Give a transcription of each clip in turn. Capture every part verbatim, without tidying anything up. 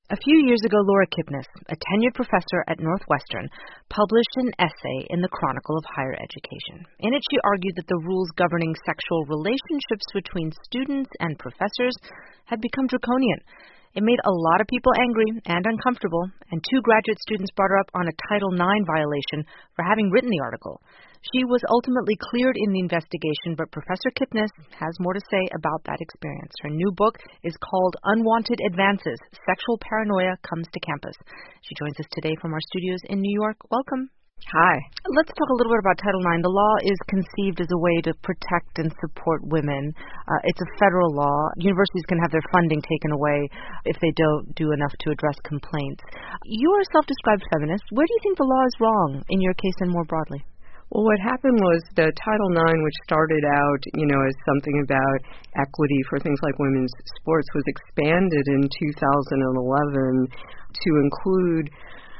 A few years ago, Laura Kipnis, a tenured professor at Northwestern, published an essay in the Chronicle of Higher Education. In it, she argued that the rules governing sexual relationships between students and professors had become draconian. It made a lot of people angry and uncomfortable, and two graduate students brought her up on a Title nine violation for having written the article. She was ultimately cleared in the investigation, but Professor Kipnis has more to say about that experience. Her new book is called Unwanted Advances: Sexual Paranoia Comes to Campus. She joins us today from our studios in New York. Welcome. Hi. Let's talk a little bit about Title nine. The law is conceived as a way to protect and support women. Uh, it's a federal law. Universities can have their funding taken away if they don't do enough to address complaints. You are a self-described feminist. Where do you think the law is wrong in your case and more broadly? Well, what happened was the Title nine, which started out, you know, as something about equity for things like women's sports, was expanded in two thousand eleven to include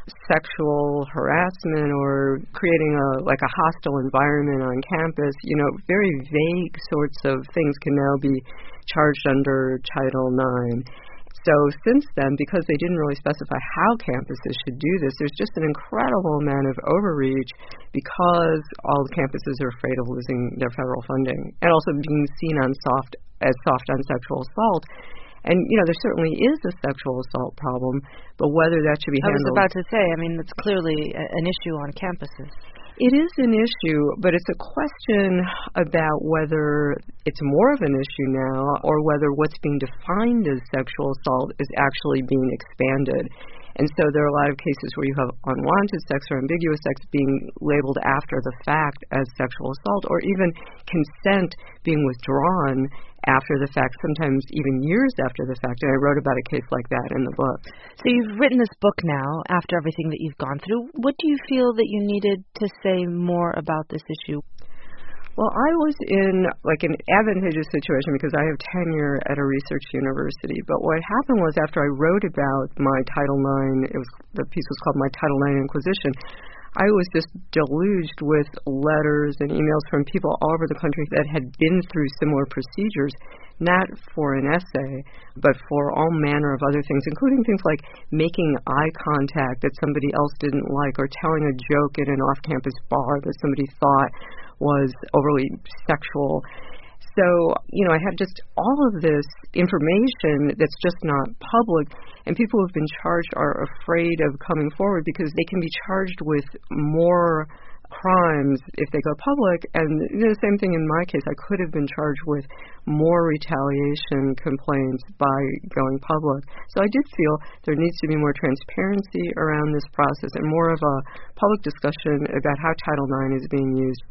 sexual harassment or creating a like a hostile environment on campus. You know, very vague sorts of things can now be charged under Title nine. So since then, because they didn't really specify how campuses should do this, there's just an incredible amount of overreach because all the campuses are afraid of losing their federal funding and also being seen on soft as soft on sexual assault. And, you know, there certainly is a sexual assault problem, but whether that should be handled... I was about to say, I mean, it's clearly an issue on campuses. It is an issue, but it's a question about whether it's more of an issue now or whether what's being defined as sexual assault is actually being expanded. And so there are a lot of cases where you have unwanted sex or ambiguous sex being labeled after the fact as sexual assault, or even consent being withdrawn after the fact, sometimes even years after the fact. And I wrote about a case like that in the book. So you've written this book now after everything that you've gone through. What do you feel that you needed to say more about this issue? Well, I was in like an advantageous situation because I have tenure at a research university. But what happened was after I wrote about my Title nine, it was the piece was called My Title nine Inquisition, I was just deluged with letters and emails from people all over the country that had been through similar procedures, not for an essay, but for all manner of other things, including things like making eye contact that somebody else didn't like or telling a joke at an off-campus bar that somebody thought was overly sexual. So, you know, I had just all of this information that's just not public, and people who've been charged are afraid of coming forward because they can be charged with more crimes if they go public. And you know, the same thing in my case. I could have been charged with more retaliation complaints by going public. So I did feel there needs to be more transparency around this process and more of a public discussion about how Title nine is being used.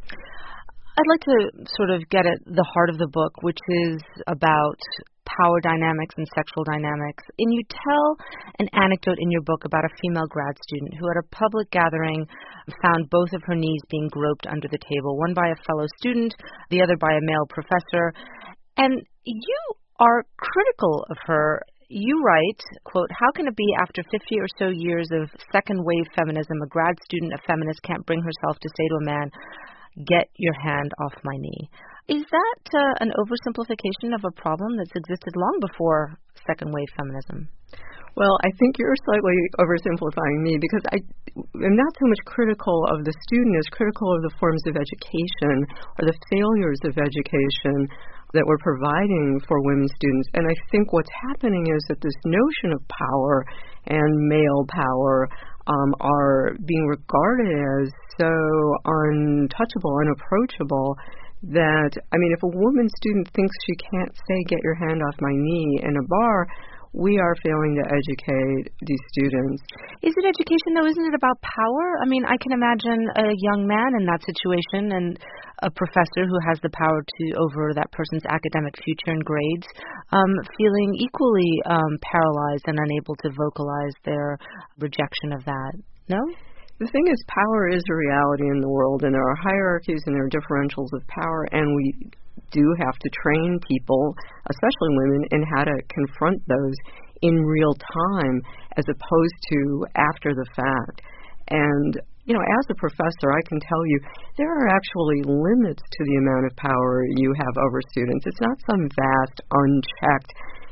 I'd like to sort of get at the heart of the book, which is about power dynamics and sexual dynamics. And you tell an anecdote in your book about a female grad student who at a public gathering found both of her knees being groped under the table, one by a fellow student, the other by a male professor. And you are critical of her. You write, quote, "How can it be after fifty or so years of second-wave feminism, a grad student, a feminist, can't bring herself to say to a man, 'Get your hand off my knee'?" Is that uh, an oversimplification of a problem that's existed long before second-wave feminism? Well, I think you're slightly oversimplifying me because I am not so much critical of the student as critical of the forms of education or the failures of education that we're providing for women students. And I think what's happening is that this notion of power and male power um, are being regarded as so untouchable, unapproachable, that, I mean, if a woman student thinks she can't say, "Get your hand off my knee" in a bar, we are failing to educate these students. Is it education, though? Isn't it about power? I mean, I can imagine a young man in that situation and a professor who has the power to over that person's academic future and grades um, feeling equally um, paralyzed and unable to vocalize their rejection of that. No? The thing is, power is a reality in the world, and there are hierarchies and there are differentials of power, and we do have to train people, especially women, in how to confront those in real time as opposed to after the fact. And, you know, as a professor, I can tell you there are actually limits to the amount of power you have over students. It's not some vast, unchecked,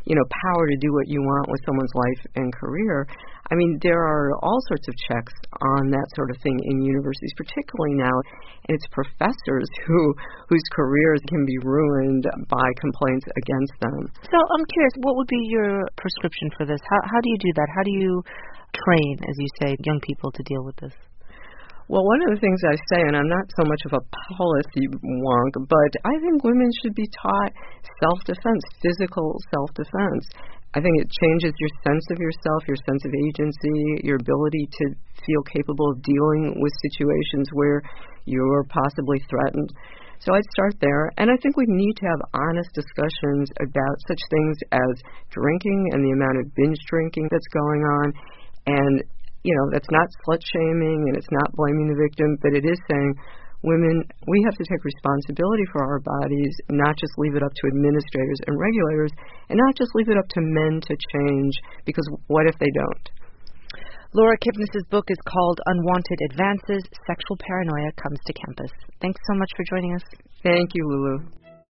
you know, power to do what you want with someone's life and career. I mean, there are all sorts of checks on that sort of thing in universities, particularly now, and it's professors who whose careers can be ruined by complaints against them. So I'm curious, what would be your prescription for this? How how do you do that? How do you train, as you say, young people to deal with this? Well, one of the things I say, and I'm not so much of a policy wonk, but I think women should be taught self-defense, physical self-defense. I think it changes your sense of yourself, your sense of agency, your ability to feel capable of dealing with situations where you're possibly threatened. So I'd start there, and I think we need to have honest discussions about such things as drinking and the amount of binge drinking that's going on, and you know, that's not slut-shaming and it's not blaming the victim, but it is saying, women, we have to take responsibility for our bodies, not just leave it up to administrators and regulators, and not just leave it up to men to change, because what if they don't? Laura Kipnis's book is called Unwanted Advances, Sexual Paranoia Comes to Campus. Thanks so much for joining us. Thank you, Lulu.